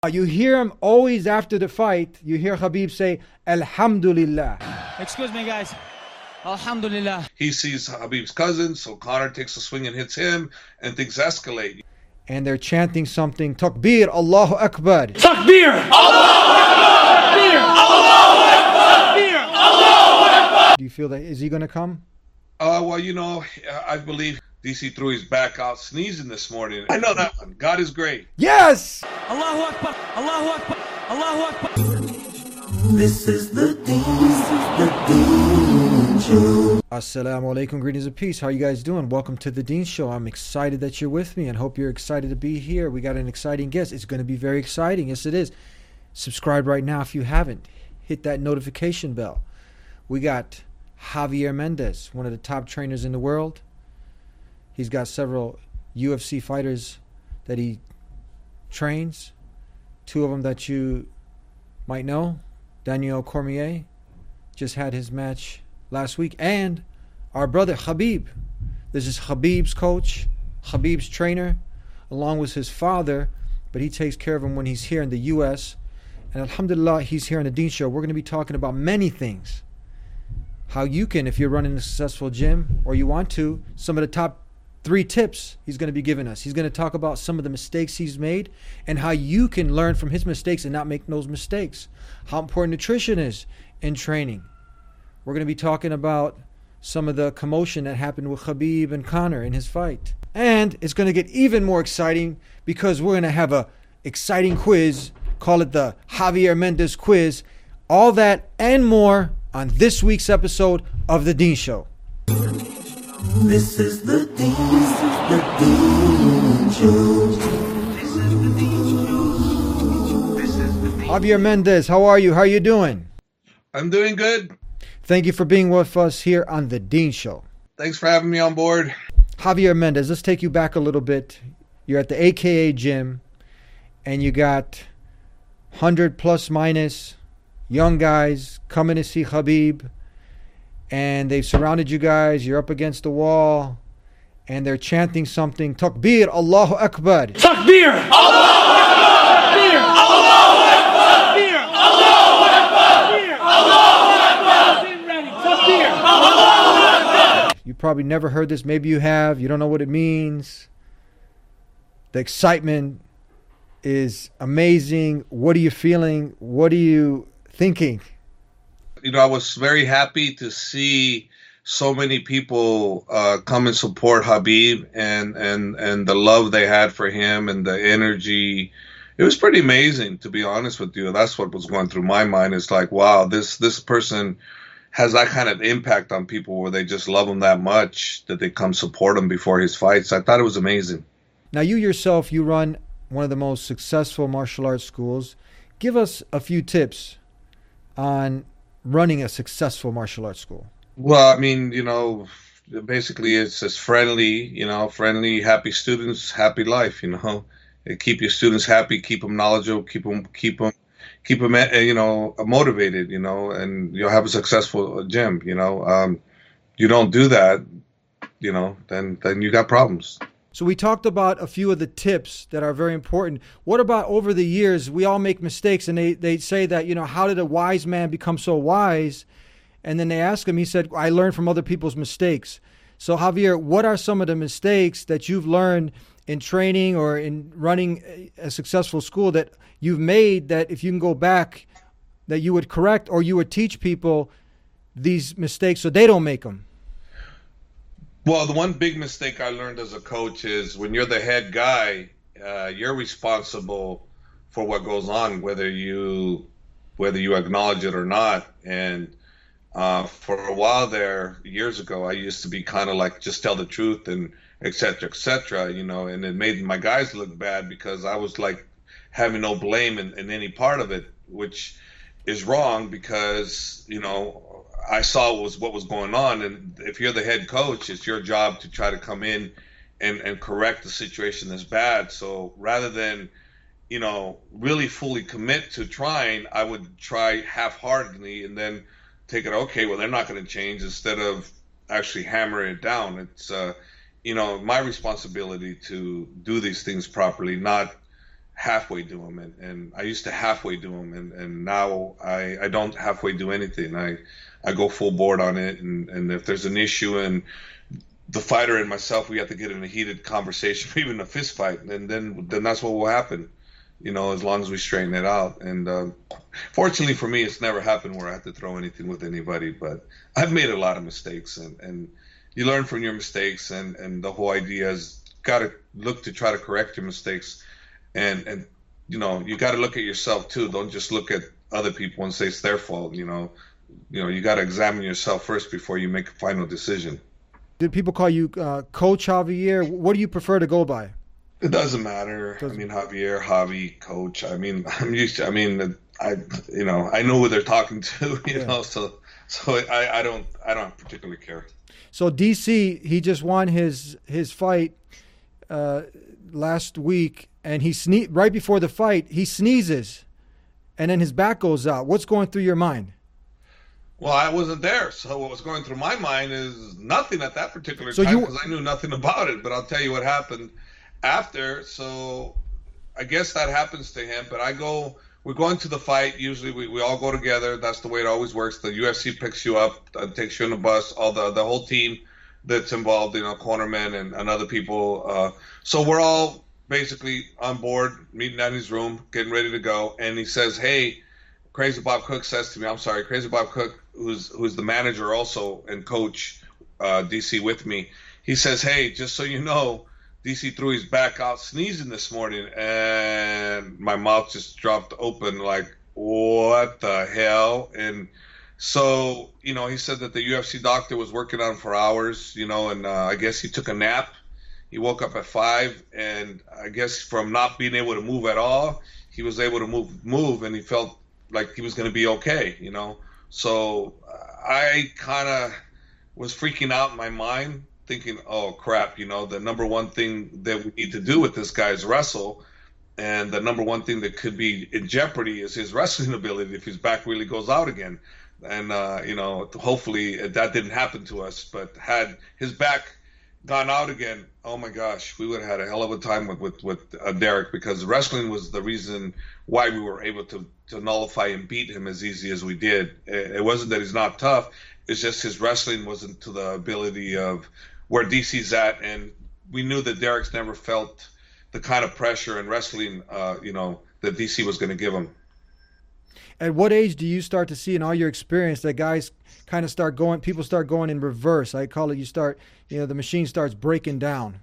You hear him always after the fight, you hear Khabib say, Alhamdulillah. Excuse me, guys. Alhamdulillah. He sees Khabib's cousin, so Conor takes a swing and hits him, and things escalate. And they're chanting something, Takbir, Allahu Akbar. Takbir! Allahu Akbar! Takbir! Allahu Akbar! Takbir! Allahu Akbar! Do you feel that, is he going to come? Well, I believe DC threw his back out sneezing this morning. I know that one. God is great. Yes! Allahu Akbar! Allahu Akbar! Allahu Akbar! This is the Dean Show. Assalamu alaikum, greetings of peace. How are you guys doing? Welcome to the Dean Show. I'm excited that you're with me and hope you're excited to be here. We got an exciting guest. It's going to be very exciting. Yes, it is. Subscribe right now if you haven't. Hit that notification bell. We got Javier Mendez, one of the top trainers in the world. He's got several UFC fighters that he trains. Two of them that you might know. Daniel Cormier just had his match last week. And our brother Khabib. This is Khabib's coach, Khabib's trainer, along with his father. But he takes care of him when he's here in the U.S. And alhamdulillah, he's here on the Dean Show. We're going to be talking about many things. How you can, if you're running a successful gym or you want to, some of the top 3 tips he's going to be giving us. He's going to talk about some of the mistakes he's made and how you can learn from his mistakes and not make those mistakes. How important nutrition is in training. We're going to be talking about some of the commotion that happened with Khabib and Conor in his fight. And it's going to get even more exciting because we're going to have a exciting quiz. Call it the Javier Mendez quiz. All that and more on this week's episode of The Dean Show. This is the Dean Show. Javier Mendez, how are you? How are you doing? I'm doing good. Thank you for being with us here on The Dean Show. Thanks for having me on board. Javier Mendez, let's take you back a little bit. You're at the AKA gym, and you got 100 plus minus young guys coming to see Khabib, and they've surrounded you guys. You're up against the wall, and they're chanting something. Takbir, Allahu Akbar. Takbir! Allahu Akbar! Takbir! Allahu Akbar! Takbir! Allahu Akbar! Allahu Akbar! Takbir! Allahu Akbar! You probably never heard this. Maybe you have. You don't know what it means. The excitement is amazing. What are you feeling? What are you thinking? I was very happy to see so many people come and support Khabib and the love they had for him and the energy. It was pretty amazing, to be honest with you. That's what was going through my mind. It's like, wow, this person has that kind of impact on people where they just love him that much that they come support him before his fights. I thought it was amazing. Now, you yourself, you run one of the most successful martial arts schools. Give us a few tips on running a successful martial arts school. Well, I mean, basically it's just friendly, happy students, happy life, Keep your students happy, keep them knowledgeable, keep them motivated, and you'll have a successful gym, You don't do that, then you got problems. So we talked about a few of the tips that are very important. What about over the years? We all make mistakes, and they say that, how did a wise man become so wise? And then they ask him, he said, I learned from other people's mistakes. So Javier, what are some of the mistakes that you've learned in training or in running a successful school that you've made that if you can go back, that you would correct or you would teach people these mistakes so they don't make them? Well, the one big mistake I learned as a coach is when you're the head guy, you're responsible for what goes on, whether you acknowledge it or not. And for a while there, years ago, I used to be kind of like just tell the truth and et cetera, and it made my guys look bad because I was like having no blame in any part of it, which is wrong because, I saw what was going on, and if you're the head coach, it's your job to try to come in and correct the situation that's bad. So rather than, really fully commit to trying, I would try half-heartedly and then take it, okay, well, they're not going to change, instead of actually hammering it down. It's, my responsibility to do these things properly, not halfway do them, and I used to halfway do them, and now I don't halfway do anything. I go full board on it, and if there's an issue and the fighter and myself, we have to get in a heated conversation, even a fist fight, and then that's what will happen, as long as we straighten it out. And fortunately for me, it's never happened where I have to throw anything with anybody, but I've made a lot of mistakes, and you learn from your mistakes, and the whole idea is got to look to try to correct your mistakes, and you got to look at yourself too. Don't just look at other people and say it's their fault. You got to examine yourself first before you make a final decision. Did people call you Coach Javier? What do you prefer to go by? It doesn't matter. Javier, Javi, Coach. I'm used to. I know who they're talking to. So I don't particularly care. So DC, he just won his fight last week, and right before the fight, he sneezes, and then his back goes out. What's going through your mind? Well, I wasn't there, so what was going through my mind is nothing at that particular time because I knew nothing about it. But I'll tell you what happened after. So I guess that happens to him. But we're going to the fight. Usually we all go together. That's the way it always works. The UFC picks you up, takes you on the bus, all the whole team that's involved, cornermen and other people. So we're all basically on board, meeting at his room, getting ready to go. And he says, hey, Crazy Bob Cook says to me, I'm sorry, Crazy Bob Cook, who's the manager also and coach DC with me, he says, hey, just so you know, DC threw his back out sneezing this morning, and my mouth just dropped open like, what the hell? And so, he said that the UFC doctor was working on him for hours, and I guess he took a nap. He woke up at 5, and I guess from not being able to move at all, he was able to move, and he felt like he was going to be okay, So I kind of was freaking out in my mind, thinking, oh, crap, the number one thing that we need to do with this guy is wrestle. And the number one thing that could be in jeopardy is his wrestling ability if his back really goes out again. And, hopefully that didn't happen to us. But had his back gone out again, oh, my gosh, we would have had a hell of a time with Derek, because wrestling was the reason why we were able to nullify and beat him as easy as we did. It wasn't that he's not tough. It's just his wrestling wasn't to the ability of where DC's at. And we knew that Derek's never felt the kind of pressure in wrestling, that DC was going to give him. At what age do you start to see in all your experience that guys kind of people start going in reverse? I call it, the machine starts breaking down.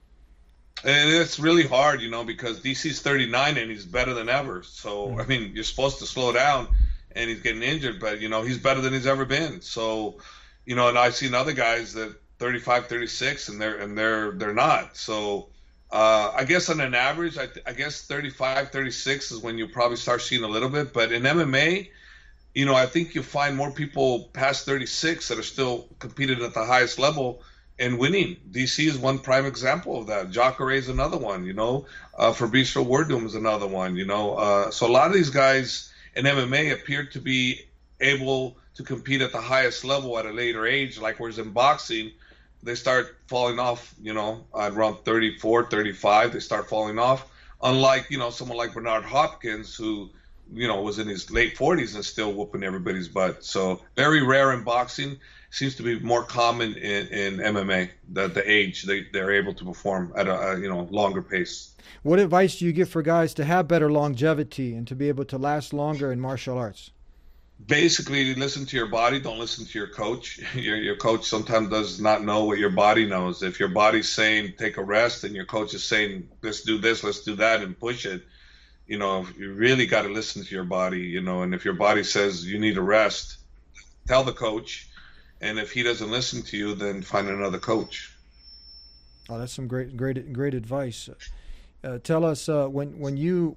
And it's really hard, because DC's 39 and he's better than ever. So, you're supposed to slow down, and he's getting injured, but, he's better than he's ever been. So, and I've seen other guys that 35, 36, and they're not. So, I guess on an average, I guess 35, 36 is when you probably start seeing a little bit. But in MMA, I think you'll find more people past 36 that are still competing at the highest level and winning. DC is one prime example of that. Jacare is another one, Fabricio Werdum is another one, So a lot of these guys in MMA appear to be able to compete at the highest level at a later age, like whereas in boxing, they start falling off, at around 34, 35, they start falling off. Unlike, someone like Bernard Hopkins, who, was in his late 40s and still whooping everybody's butt. So very rare in boxing. Seems to be more common in MMA, that the age they're able to perform at a longer pace. What advice do you give for guys to have better longevity and to be able to last longer in martial arts? Basically, listen to your body. Don't listen to your coach. Your coach sometimes does not know what your body knows. If your body's saying take a rest and your coach is saying let's do this, let's do that, and push it, you really got to listen to your body. And if your body says you need a rest, tell the coach. And if he doesn't listen to you, then find another coach. Oh, that's some great advice. Tell us when you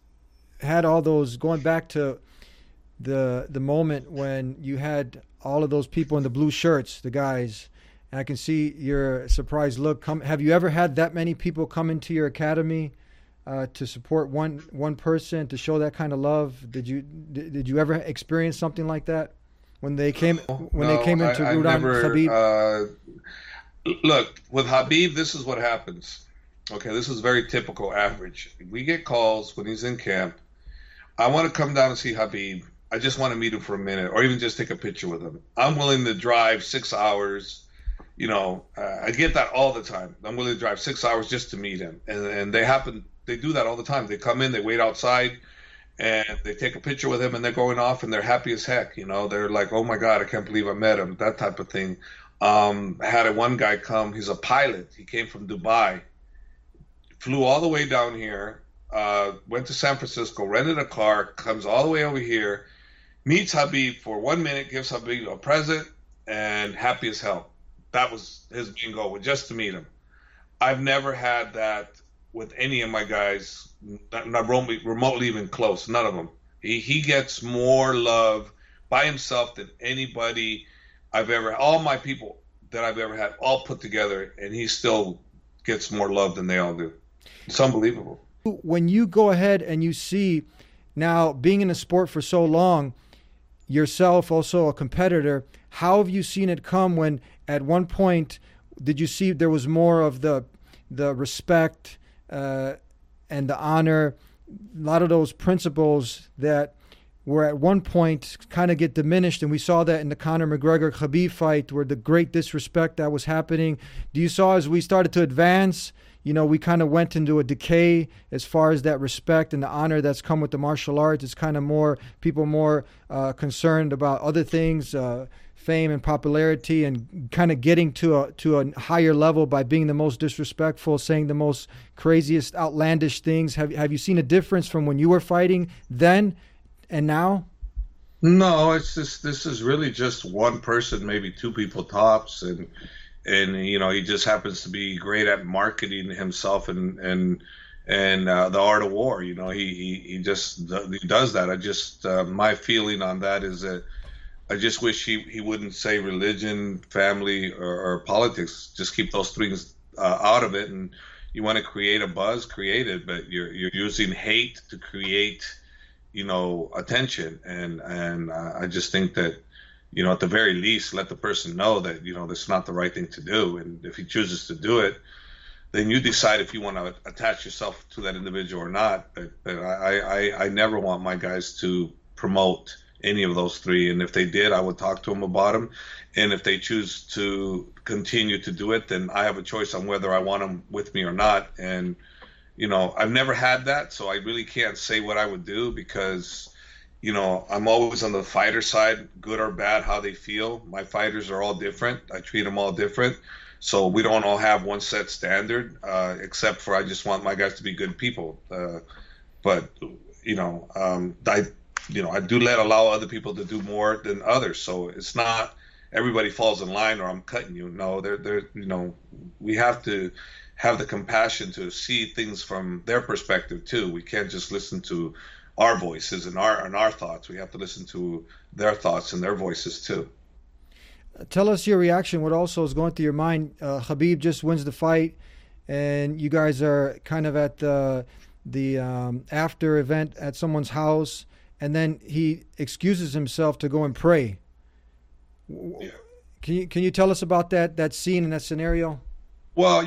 had all those, going back to the moment when you had all of those people in the blue shirts, the guys, and I can see your surprised look. Have you ever had that many people come into your academy to support one person, to show that kind of love? Did you ever experience something like that when they came into Rudam Khabib? Look, with Khabib, this is what happens. Okay, this is very typical average. We get calls when he's in camp. I want to come down and see Khabib. I just want to meet him for a minute or even just take a picture with him. I'm willing to drive 6 hours. I get that all the time. I'm willing to drive 6 hours just to meet him. And they do that all the time. They come in, they wait outside, and they take a picture with him, and they're going off, and they're happy as heck. They're like, oh my God, I can't believe I met him, that type of thing. I had one guy come, he's a pilot. He came from Dubai, flew all the way down here, went to San Francisco, rented a car, comes all the way over here, meets Khabib for 1 minute, gives Khabib a present, and happy as hell. That was his main goal, was just to meet him. I've never had that with any of my guys, not remotely even close, none of them. He gets more love by himself than anybody all my people that I've ever had, all put together, and he still gets more love than they all do. It's unbelievable. When you go ahead and you see, now being in the sport for so long, yourself also a competitor, how have you seen it come when at one point did you see there was more of the respect and the honor, a lot of those principles that were at one point kind of get diminished, and we saw that in the Conor McGregor-Khabib fight where the great disrespect that was happening. Do you saw as we started to advance, we kind of went into a decay as far as that respect and the honor that's come with the martial arts? It's kind of more concerned about other things, fame and popularity, and kind of getting to a higher level by being the most disrespectful, saying the most craziest, outlandish things. Have you seen a difference from when you were fighting then and now? No, this is really just one person, maybe two people tops, and he just happens to be great at marketing himself and the art of war. He does that. My feeling on that is that I just wish he wouldn't say religion, family, or politics. Just keep those things out of it. And you want to create a buzz, create it, but you're using hate to create, attention. And I just think that, at the very least, let the person know that, that's not the right thing to do. And if he chooses to do it, then you decide if you want to attach yourself to that individual or not. But I never want my guys to promote any of those three. And if they did, I would talk to them about them. And if they choose to continue to do it, then I have a choice on whether I want them with me or not. And, I've never had that, so I really can't say what I would do because, I'm always on the fighter side, good or bad, how they feel. My fighters are all different. I treat them all different. So we don't all have one set standard, except for I just want my guys to be good people. I do allow other people to do more than others. So it's not everybody falls in line or I'm cutting you. No, we have to have the compassion to see things from their perspective too. We can't just listen to our voices and our thoughts. We have to listen to their thoughts and their voices too. Tell us your reaction. What also is going through your mind? Khabib just wins the fight, and you guys are kind of at the after event at someone's house, and then he excuses himself to go and pray. Yeah. Can you tell us about that scene and that scenario? Well,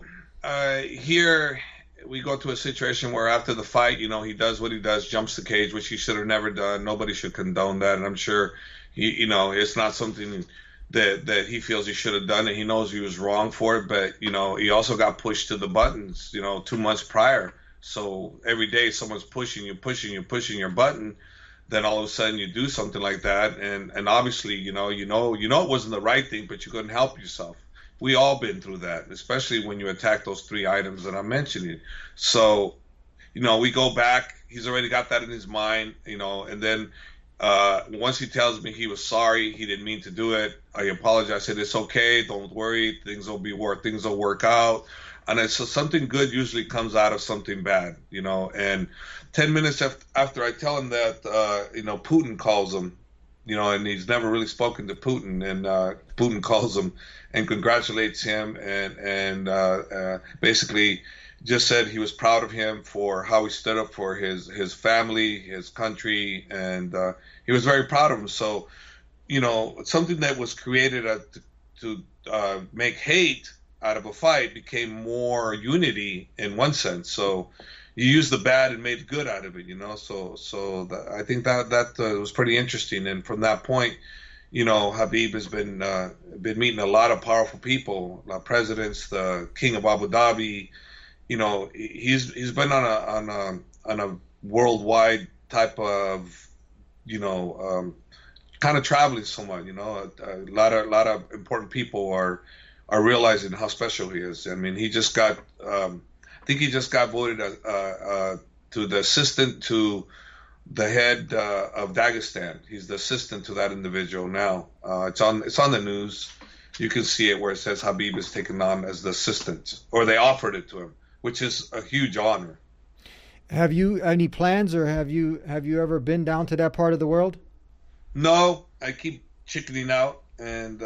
here we go to a situation where after the fight, he does what he does, jumps the cage, which he should have never done. Nobody should condone that, and I'm sure it's not something that he feels he should have done, and he knows he was wrong for it. But he also got pushed to the buttons 2 months prior. So every day someone's pushing your button, then all of a sudden you do something like that, and obviously it wasn't the right thing, but you couldn't help yourself. We all been through that, especially when you attack those three items that I'm mentioning. So, we go back. He's already got that in his mind, and then once he tells me he was sorry, he didn't mean to do it, I apologize. I said, it's okay. Don't worry. Things will work out. And so something good usually comes out of something bad, and 10 minutes after I tell him that, Putin calls him, and he's never really spoken to Putin, and Putin calls him and congratulates him and basically just said he was proud of him for how he stood up for his family, his country, and he was very proud of him. So, something that was created to make hate out of a fight became more unity in one sense. So you used the bad and made good out of it, you know. I think that was pretty interesting. And from that point, you know, Habib has been meeting a lot of powerful people, presidents, the King of Abu Dhabi. You know, he's been on a worldwide type of, you know, kind of traveling somewhat. You know, a lot of important people are realizing how special he is. I mean, he just got, I think he just got voted to the assistant to the head of Dagestan. He's the assistant to that individual now. It's on the news. You can see it where it says Habib is taken on as the assistant, or they offered it to him, which is a huge honor. Have you any plans, or have you ever been down to that part of the world? No, I keep chickening out, and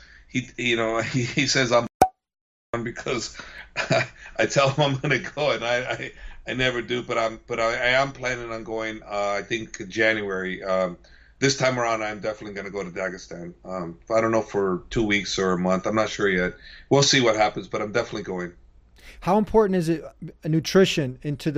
he says I'm because I tell him I'm going to go, and I never do, but I am planning on going. I think January. This time around, I'm definitely going to go to Dagestan. I don't know, for 2 weeks or a month. I'm not sure yet. We'll see what happens, but I'm definitely going. How important is it nutrition into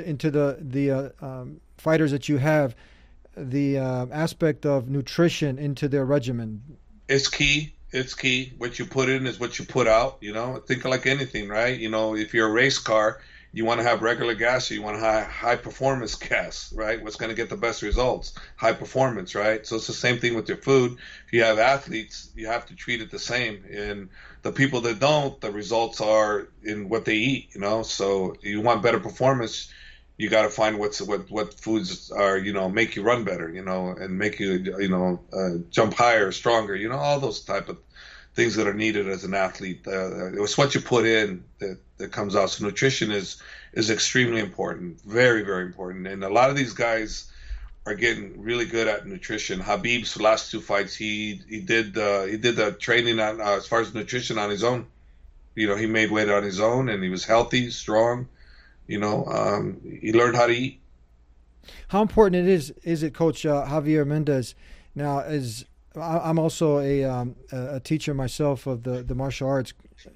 the fighters that you have? The aspect of nutrition into their regimen. It's key. It's key. What you put in is what you put out. You know, think like anything, right? You know, if you're a race car, you want to have regular gas, or you want to have high performance gas, right? What's going to get the best results? High performance, right? So it's the same thing with your food. If you have athletes, you have to treat it the same. And the people that don't, the results are in what they eat, you know? So you want better performance, you got to find what foods are, you know, make you run better, you know, and make you, you know, jump higher, stronger, you know, all those type of things that are needed as an athlete. It's what you put in that comes out. So nutrition is extremely important, very, very important. And a lot of these guys are getting really good at nutrition. Habib's last 2 fights, he did the training on as far as nutrition on his own. You know, he made weight on his own, and he was healthy, strong. You know, he learned how to eat. How important is it, Coach Javier Mendez? Now, I'm also a teacher myself of the martial arts,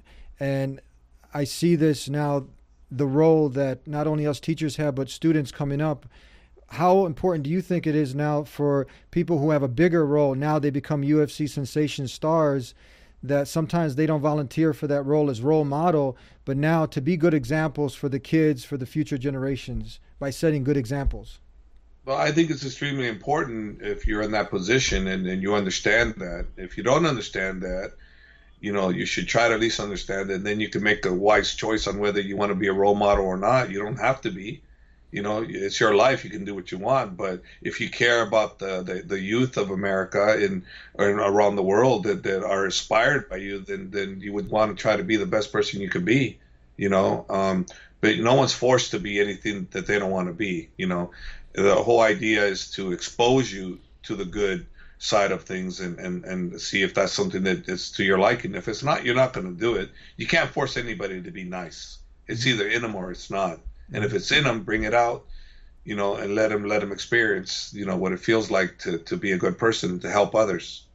and I see this now, the role that not only us teachers have, but students coming up. How important do you think it is now for people who have a bigger role? Now they become UFC sensation stars, that sometimes they don't volunteer for that role as role model, but now to be good examples for the kids, for the future generations, by setting good examples. Well, I think it's extremely important if you're in that position and you understand that. If you don't understand that, you know, you should try to at least understand it, and then you can make a wise choice on whether you want to be a role model or not. You don't have to be. You know, it's your life. You can do what you want. But if you care about the youth of America and around the world that are inspired by you, then you would want to try to be the best person you can be, you know. But no one's forced to be anything that they don't want to be, you know. The whole idea is to expose you to the good side of things and see if that's something that is to your liking. If it's not, you're not going to do it. You can't force anybody to be nice. It's either in them or it's not. And if it's in them, bring it out, you know, and let them experience, you know, what it feels like to be a good person, to help others.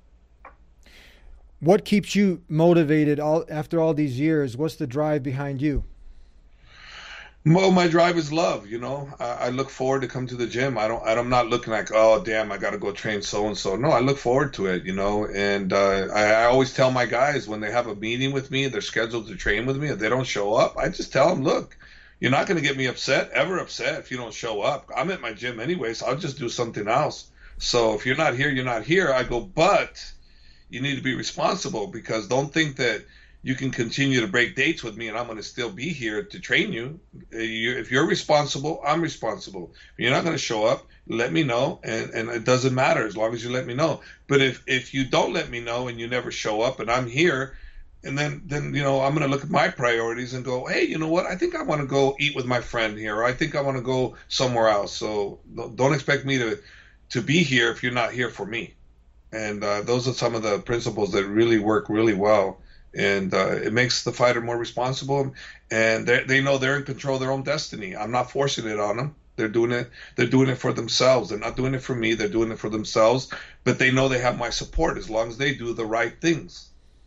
What keeps you motivated after all these years? What's the drive behind you? Well, my drive is love, you know. I look forward to come to the gym. I'm not looking like, oh, damn, I got to go train so-and-so. No, I look forward to it, you know. And I always tell my guys when they have a meeting with me, they're scheduled to train with me, if they don't show up, I just tell them, look, you're not going to get me ever upset if you don't show up. I'm at my gym anyway, so I'll just do something else. So if you're not here, you're not here. I go, but you need to be responsible, because don't think that you can continue to break dates with me and I'm going to still be here to train you. If you're responsible, I'm responsible. If you're not going to show up, let me know, and it doesn't matter as long as you let me know. But if you don't let me know and you never show up and I'm here, and then you know, I'm going to look at my priorities and go, hey, you know what? I think I want to go eat with my friend here, or I think I want to go somewhere else. So don't expect me to be here if you're not here for me. And those are some of the principles that really work really well. And it makes the fighter more responsible, and they know they're in control of their own destiny. I'm not forcing it on them. They're doing it for themselves. They're not doing it for me. They're doing it for themselves. But they know they have my support as long as they do the right things.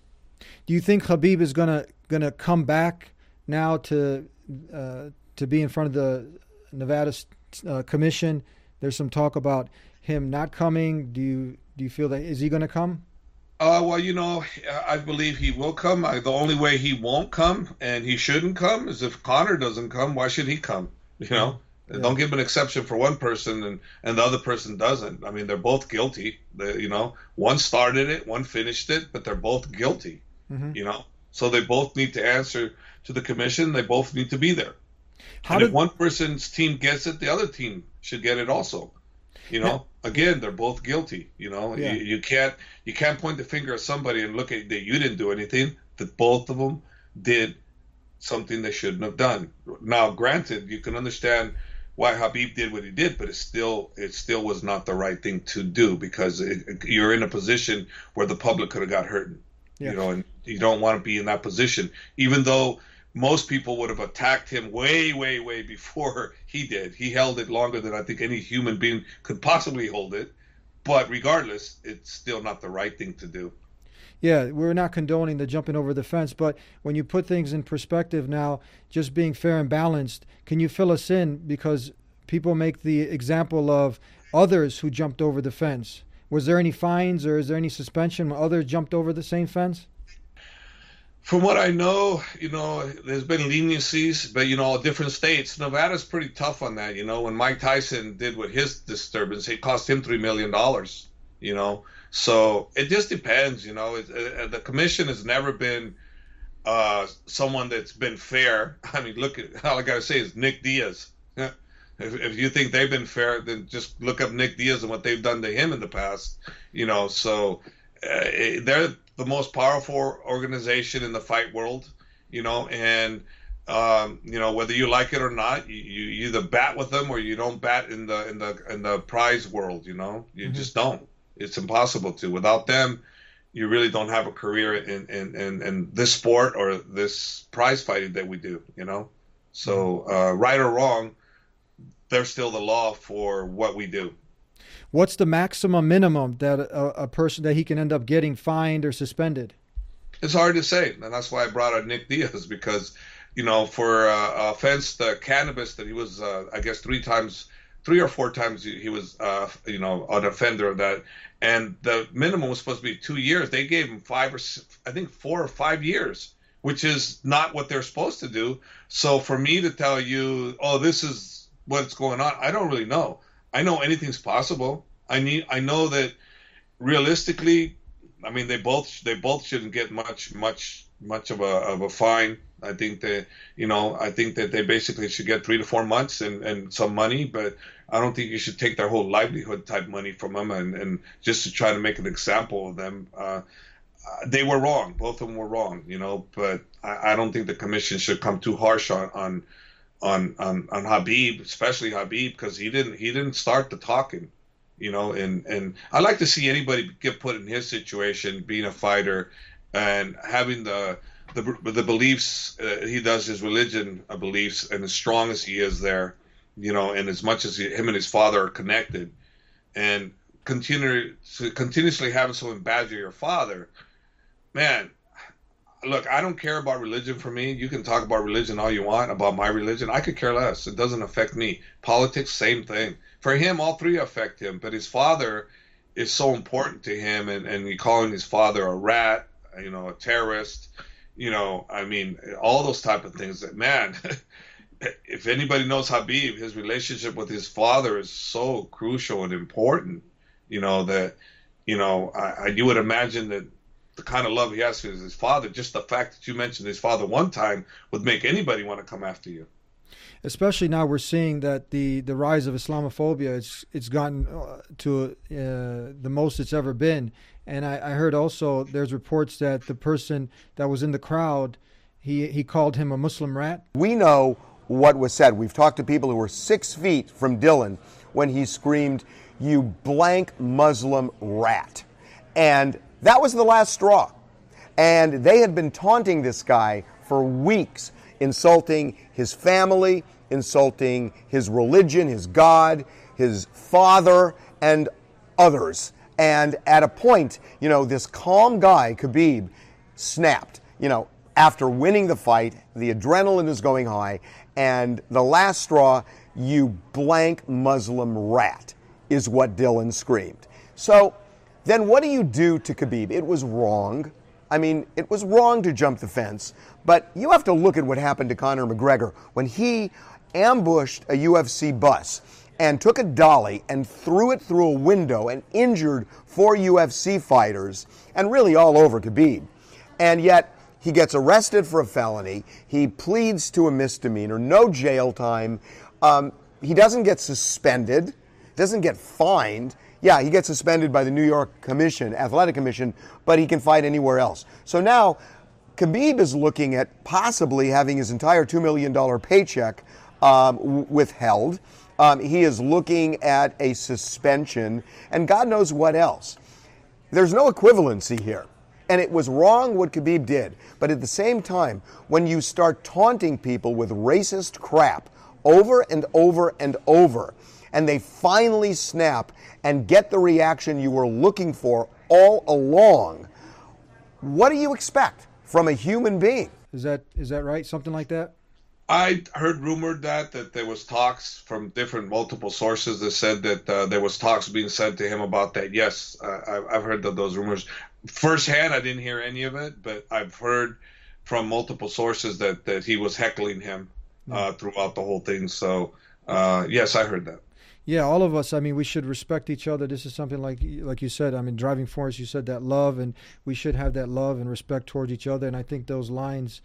Do you think Khabib is gonna come back now to be in front of the Nevada Commission? There's some talk about him not coming. Do you feel that is he going to come? Well, I believe he will come. The only way he won't come and he shouldn't come is if Conor doesn't come. Why should he come? Yeah. Don't give an exception for one person and the other person doesn't. I mean, they're both guilty. One started it, one finished it, but they're both guilty. So they both need to answer to the commission. They both need to be there. If one person's team gets it, the other team should get it also. Again, they're both guilty. You can't point the finger at somebody and look at that you didn't do anything. That both of them did something they shouldn't have done. Now, granted, you can understand why Khabib did what he did, but it still was not the right thing to do because you're in a position where the public could have got hurt. And you don't want to be in that position, even though most people would have attacked him way, way, way before he did. He held it longer than I think any human being could possibly hold it. But regardless, it's still not the right thing to do. Yeah, we're not condoning the jumping over the fence, but when you put things in perspective now, just being fair and balanced, can you fill us in? Because people make the example of others who jumped over the fence. Was there any fines or is there any suspension when others jumped over the same fence? From what I know, there's been leniencies, but, different states. Nevada's pretty tough on that. When Mike Tyson did with his disturbance, it cost him $3 million, So it just depends, The commission has never been someone that's been fair. I mean, look at, all I got to say is Nick Diaz. If you think they've been fair, then just look up Nick Diaz and what they've done to him in the past, So they're the most powerful organization in the fight world, and whether you like it or not, you either bat with them or you don't bat in the prize world, You just don't. It's impossible to. Without them, you really don't have a career in this sport or this prize fighting that we do, So right or wrong, they're still the law for what we do. What's the maximum minimum that a person that he can end up getting fined or suspended? It's hard to say, and that's why I brought up Nick Diaz because, for offense the cannabis that he was, I guess 3 or 4 times he was, an offender of that, and the minimum was supposed to be 2 years. They gave him 4 or 5 years, which is not what they're supposed to do. So for me to tell you, oh, this is what's going on, I don't really know. I know anything's possible. I know that realistically, I mean, they both shouldn't get much of a fine. I think that they basically should get 3 to 4 months and some money, but I don't think you should take their whole livelihood type money from them and just to try to make an example of them. They were wrong. Both of them were wrong, but I don't think the commission should come too harsh on Khabib, especially Khabib, because he didn't start the talking, and I like to see anybody get put in his situation, being a fighter and having the beliefs he does, his religion beliefs, and as strong as he is there, and as much as him and his father are connected, and continuously having someone badger your father, man. Look, I don't care about religion for me. You can talk about religion all you want, about my religion. I could care less. It doesn't affect me. Politics, same thing. For him, all 3 affect him. But his father is so important to him, and he calling his father a rat, a terrorist, I mean, all those type of things. That, man, if anybody knows Khabib, his relationship with his father is so crucial and important, you would imagine that the kind of love he has for his father, just the fact that you mentioned his father one time would make anybody want to come after you. Especially now we're seeing that the rise of Islamophobia, it's gotten to the most it's ever been. And I heard also there's reports that the person that was in the crowd, he called him a Muslim rat. We know what was said. We've talked to people who were 6 feet from Dylan when he screamed, "You blank Muslim rat." And that was the last straw. And they had been taunting this guy for weeks, insulting his family, insulting his religion, his God, his father, and others. And at a point, this calm guy, Khabib, snapped. After winning the fight, the adrenaline is going high, and the last straw, "You blank Muslim rat," is what Dillon screamed. So then what do you do to Khabib? It was wrong. I mean, it was wrong to jump the fence, but you have to look at what happened to Conor McGregor when he ambushed a UFC bus and took a dolly and threw it through a window and injured 4 UFC fighters and really all over Khabib. And yet he gets arrested for a felony. He pleads to a misdemeanor, no jail time. He doesn't get suspended, doesn't get fined. Yeah, he gets suspended by the New York Athletic Commission, but he can fight anywhere else. So now Khabib is looking at possibly having his entire $2 million paycheck withheld. He is looking at a suspension and God knows what else. There's no equivalency here. And it was wrong what Khabib did. But at the same time, when you start taunting people with racist crap over and over and over, and they finally snap and get the reaction you were looking for all along, what do you expect from a human being? Is that right? Something like that? I heard rumored that there was talks from multiple sources that said that there was talks being said to him about that. Yes, I've heard those rumors. Firsthand, I didn't hear any of it, but I've heard from multiple sources that he was heckling him throughout the whole thing. So, yes, I heard that. Yeah, all of us, I mean, we should respect each other. This is something like you said, I mean, driving force, you said that love, and we should have that love and respect towards each other. And I think those lines,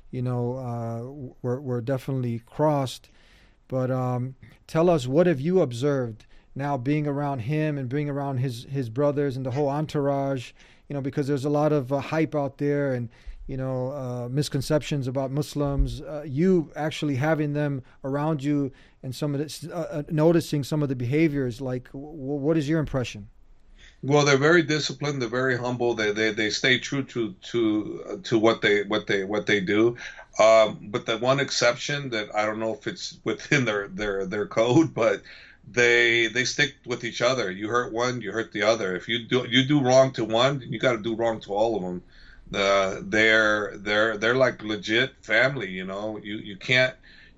were definitely crossed. But tell us, what have you observed now being around him and being around his brothers and the whole entourage, because there's a lot of hype out there and, misconceptions about Muslims, you actually having them around you and some of this, noticing some of the behaviors, like what is your impression? Well, they're very disciplined. They're very humble. They stay true to what they do. But the one exception that I don't know if it's within their code, but they stick with each other. You hurt one, you hurt the other. If you do wrong to one, you got to do wrong to all of them. They're like legit family. You can't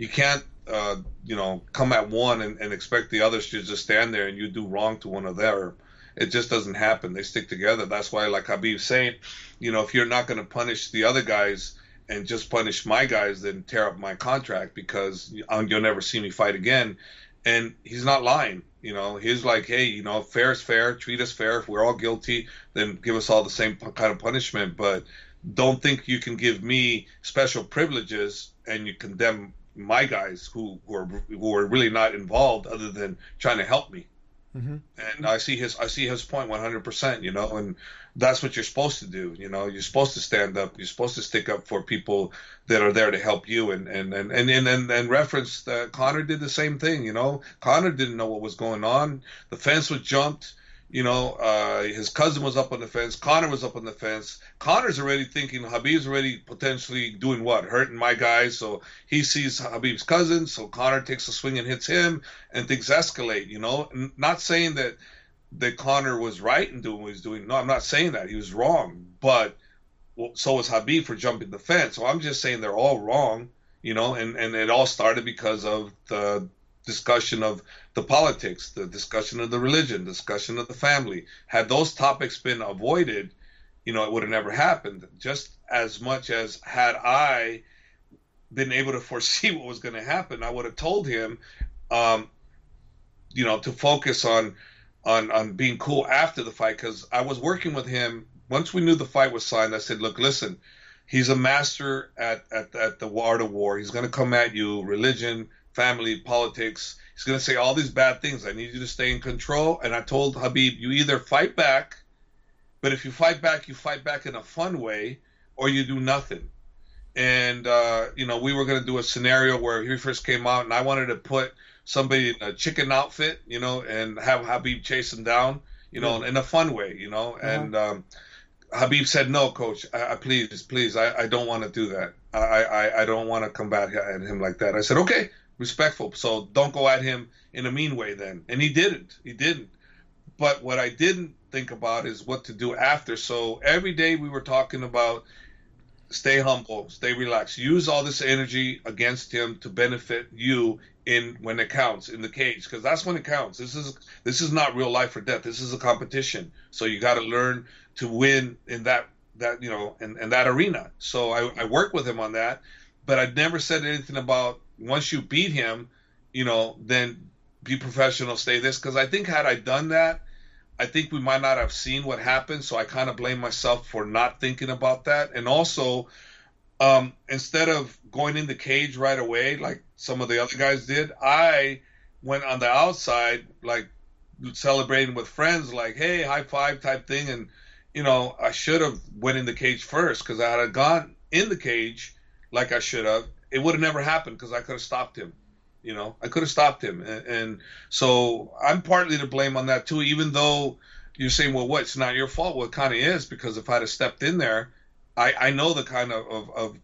come at one and expect the others to just stand there and you do wrong to one of them. It just doesn't happen. They stick together. That's why, like Khabib's saying, if you're not going to punish the other guys and just punish my guys, then tear up my contract because you'll never see me fight again. And he's not lying. He's like, hey, fair is fair. Treat us fair. If we're all guilty, then give us all the same kind of punishment. But don't think you can give me special privileges and you condemn my guys who are really not involved other than trying to help me. Mm-hmm. And I see his point 100%, and that's what you're supposed to do. You're supposed to stand up. You're supposed to stick up for people that are there to help you. And reference Conor did the same thing. Conor didn't know what was going on. The fence was jumped. His cousin was up on the fence. Conor was up on the fence. Conor's already thinking Khabib's already potentially doing what? Hurting my guys. So he sees Khabib's cousin. So Conor takes a swing and hits him and things escalate, Not saying that Conor was right in doing what he's doing. No, I'm not saying that. He was wrong. But so was Khabib for jumping the fence. So I'm just saying they're all wrong, and it all started because of the discussion of the politics, the discussion of the religion, discussion of the family. Had those topics been avoided, it would have never happened. Just as much as had I been able to foresee what was going to happen, I would have told him, to focus on being cool after the fight, because I was working with him. Once we knew the fight was signed, I said, look, listen, he's a master at the art of war. He's going to come at you, religion, family, politics. He's going to say all these bad things. I need you to stay in control. And I told Khabib, you either fight back, but if you fight back in a fun way, or you do nothing. And, we were going to do a scenario where he first came out and I wanted to put somebody in a chicken outfit, and have Khabib chase him down, in a fun way, and Khabib said, no, coach, please, I don't want to do that. I don't want to combat him like that. I said, okay, respectful. So don't go at him in a mean way then. And he didn't. but what I didn't think about is what to do after. So every day we were talking about stay humble, stay relaxed, use all this energy against him to benefit you in when it counts in the cage, because that's when it counts. This is not real life or death. This is a competition. So you got to learn to win in that in that arena. So I worked with him on that, but I never said anything about once you beat him, then be professional, stay this, because I think had I done that, I think we might not have seen what happened. So I kind of blame myself for not thinking about that. And also, instead of going in the cage right away, like some of the other guys did, I went on the outside, like celebrating with friends, like, hey, high five type thing. And, I should have went in the cage first, because I had gone in the cage like I should have. It would have never happened, because I could have stopped him. I could have stopped him. And so I'm partly to blame on that too, even though you're saying, well, what, it's not your fault. Well, it kind of is, because if I'd have stepped in there, I know the kind of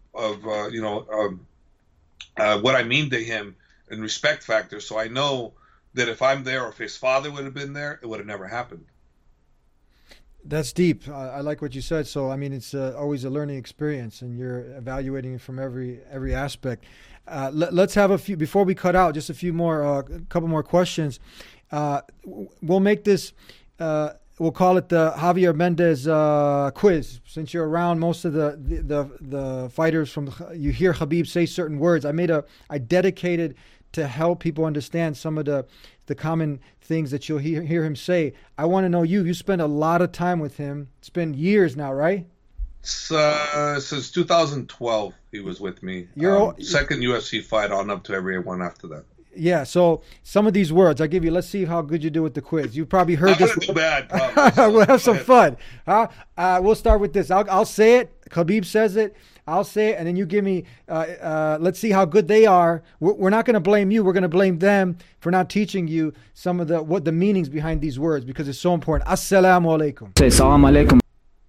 what I mean to him and respect factor. So I know that if I'm there, or if his father would have been there, it would have never happened. That's deep. I like what you said. So, I mean, it's always a learning experience, and you're evaluating it from every aspect. Let's have a few, before we cut out, just a few more, a couple more questions. We'll make this, we'll call it the Javier Mendez quiz. Since you're around most of the fighters you hear Khabib say certain words. I dedicated to help people understand some of the common things that you'll hear him say. I want to know you spend a lot of time with him. It's been years now, right? Since 2012, he was with me. Second UFC fight on up to every one after that. Yeah, so some of these words, let's see how good you do with the quiz. You probably heard this. I'm gonna do bad. We'll have some fun. We'll start with this. I'll say it. Khabib says it. I'll say it, and then you give me, let's see how good they are. We're not going to blame you. We're going to blame them for not teaching you some of the meanings behind these words, because it's so important. Assalamu alaikum. Say salam alaikum.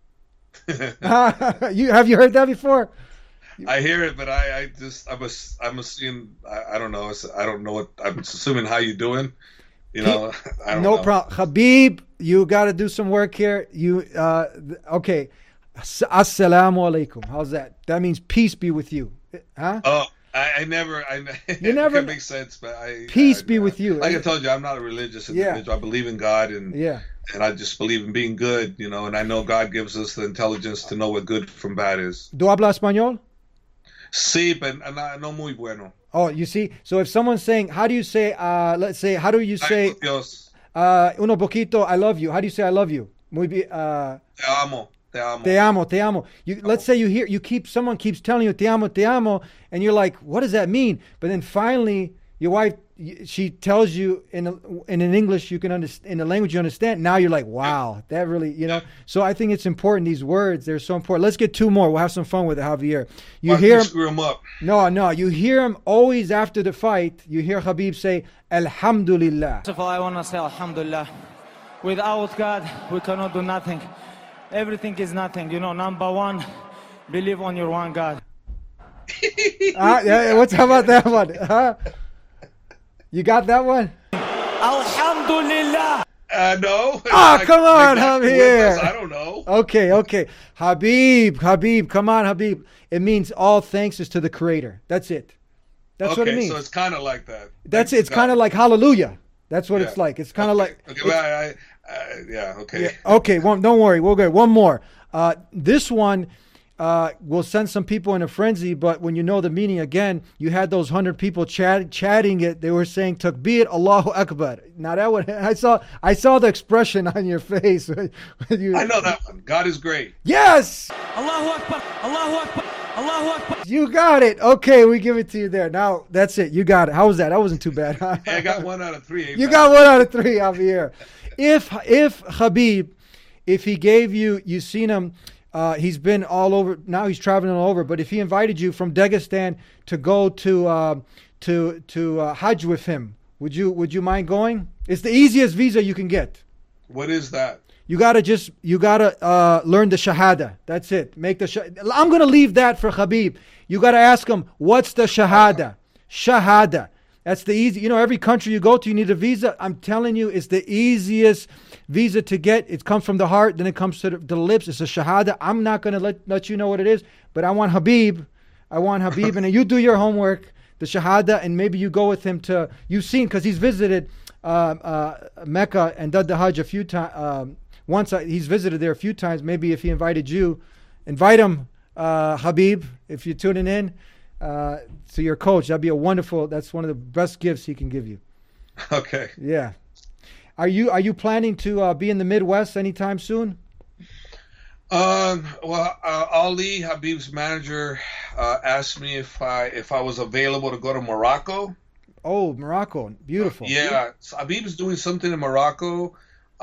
Have you heard that before? I hear it, but I'm assuming, I don't know. I don't know what, I'm assuming how you doing. I don't know. No problem. Khabib, you got to do some work here. Okay. Assalamu alaikum. How's that? That means peace be with you. Huh? Oh, I never. You never. It makes sense, but peace be with you. Like I told you, I'm not a religious individual. Yeah. I believe in God, and I just believe in being good. And I know God gives us the intelligence to know what good from bad is. ¿Do habla español? Sí, pero no muy bueno. Oh, you see. So if someone's saying, how do you say? Let's say, how do you say? Dios. Uno poquito. I love you. How do you say I love you? Muy bien. Te amo. Te amo. Te amo, te amo. Let's say someone keeps telling you te amo, and you're like, what does that mean? But then finally, your wife, she tells you in an English you can understand, in the language you understand. Now you're like, wow, that really, So I think it's important. These words, they're so important. Let's get two more. We'll have some fun with it, Javier. You hear him screw him up. No. You hear him always after the fight. You hear Khabib say, Alhamdulillah. First of all, I want to say Alhamdulillah. Without God, we cannot do nothing. Everything is nothing. Number one, believe on your one God. How about that one? You got that one? Alhamdulillah. No. Come on, Javier. I don't know. Okay. Habib, come on, Habib. It means all thanks is to the Creator. That's it. That's what it means. So it's kind of like that. That's it. It's kind of like hallelujah. That's what it's like. It's kind of like. Okay. Okay. Yeah, okay. Don't worry. We'll get one more. This one will send some people in a frenzy, but when you know the meaning, again, you had those 100 people chatting it. They were saying Takbir Allahu Akbar. Now that one, I saw the expression on your face. I know that one. God is great. Yes. Allahu Akbar. Allahu Akbar. Allahu Akbar. You got it. Okay, we give it to you there. Now that's it. You got it. How was that? That wasn't too bad. Hey, I got 1 out of 3. You got 1 out of 3, Javier. If Khabib, if he gave you've seen him, he's been all over. Now he's traveling all over. But if he invited you from Dagestan to go to Hajj with him, would you mind going? It's the easiest visa you can get. What is that? You gotta learn the Shahada. That's it. I'm gonna leave that for Khabib. You gotta ask him, what's the Shahada? Shahada. That's the easy. Every country you go to, you need a visa. I'm telling you, it's the easiest visa to get. It comes from the heart, then it comes to the lips. It's a shahada. I'm not going to let you know what it is, but I want Habib. And you do your homework, the shahada, and maybe you go with him to, you've seen, because he's visited Mecca and done the Hajj a few times. He's visited there a few times. Maybe if he invited you, invite him, Habib, if you're tuning in. To your coach, that's one of the best gifts he can give you. Okay. Yeah. Are you planning to be in the Midwest anytime soon? Well, Ali, Habib's manager, asked me if I was available to go to Morocco. Oh, Morocco, beautiful. Yeah, so Habib's doing something in Morocco,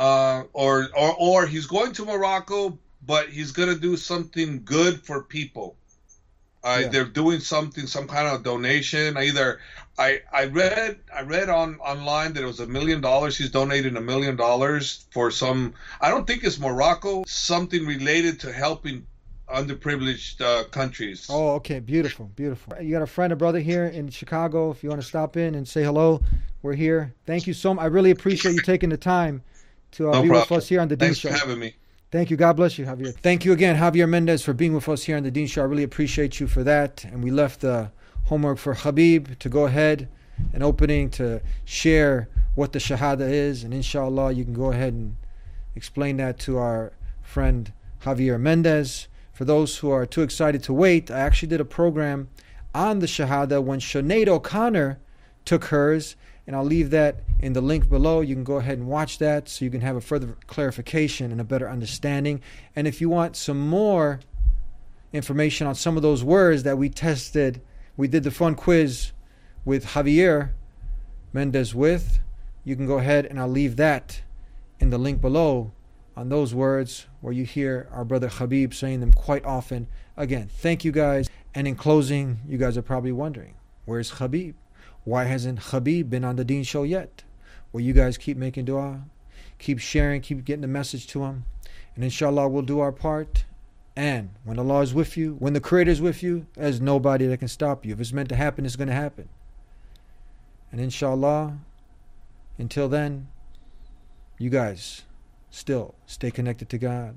or he's going to Morocco, but he's gonna do something good for people. They're doing some kind of donation. I read online that it was $1 million. He's donating $1 million for some. I don't think it's Morocco. Something related to helping underprivileged countries. Oh, okay, beautiful. You got a friend, a brother here in Chicago. If you want to stop in and say hello, we're here. Thank you so much. I really appreciate you taking the time to be with us here on the Dean Show. Thanks for having me. Thank you. God bless you, Javier. Thank you again, Javier Mendez, for being with us here on the Dean Show. I really appreciate you for that. And we left the homework for Habib to go ahead and opening to share what the Shahada is. And inshallah, you can go ahead and explain that to our friend Javier Mendez. For those who are too excited to wait, I actually did a program on the Shahada when Sinead O'Connor took hers. And I'll leave that in the link below. You can go ahead and watch that so you can have a further clarification and a better understanding. And if you want some more information on some of those words that we tested, we did the fun quiz with Javier Mendez with, you can go ahead and I'll leave that in the link below on those words where you hear our brother Habib saying them quite often. Again, thank you guys. And in closing, you guys are probably wondering, where's Habib? Why hasn't Habib been on the Dean Show yet? Well, you guys keep making dua, keep sharing, keep getting the message to him. And inshallah, we'll do our part. And when Allah is with you, when the Creator is with you, there's nobody that can stop you. If it's meant to happen, it's going to happen. And inshallah, until then, you guys still stay connected to God.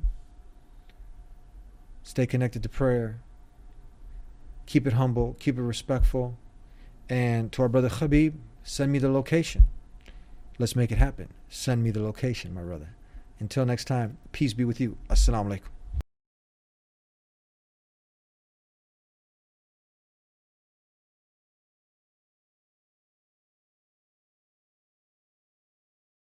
Stay connected to prayer. Keep it humble, keep it respectful. And to our brother Habib, send me the location. Let's make it happen. Send me the location, my brother. Until next time, peace be with you. Assalamu alaikum.